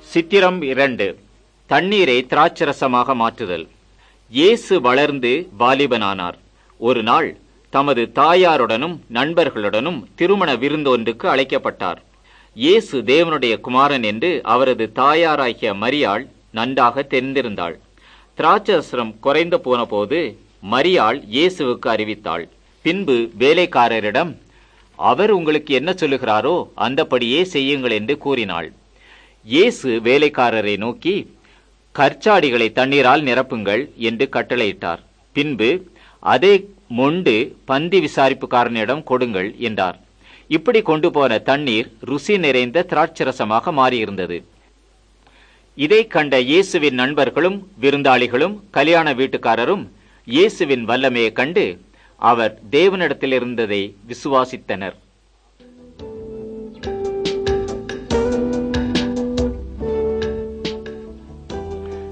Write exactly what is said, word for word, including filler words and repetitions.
சித்திரம் இரண்டு. தண்ணீரை திராட்சரசமாக மாற்றுதல். இயேசு வளர்ந்து வாலிபனானார். ஒரு நாள் தமது தாயாருடனும் நண்பர்களுடனும் திருமண விருந்தொன்றுக்கு அழைக்கப்பட்டார். இயேசு தேவனுடைய குமாரன் என்று அவரது தாயாராகிய மரியாள் நன்றாக தெரிந்திருந்தாள். திராட்சரசம் குறைந்து போன போது மரியாள் இயேசுவுக்கு அறிவித்தாள். பின்பு வேலைக்காரரிடம், அவர் உங்களுக்கு என்ன சொல்லுகிறாரோ அந்தபடியே செய்யுங்கள் என்று கூறினாள். இயேசு வேலைக்காரரை நோக்கி, கற்சாடிகளை தண்ணீரால் நிரப்புங்கள் என்று கட்டளையிட்டார். பின்பு அதை மொண்டு பந்தி விசாரிப்புக்காரனிடம் கொடுங்கள் என்றார். இப்படி கொண்டு போன தண்ணீர் ருசி நிறைந்த திராட்சரசமாக மாறியிருந்தது. இதை கண்ட இயேசுவின் நண்பர்களும் விருந்தாளிகளும் கல்யாண வீட்டுக்காரரும் இயேசுவின் வல்லமையை கண்டு அவர் தேவனிடத்தில் இருந்ததை விசுவாசித்தனர்.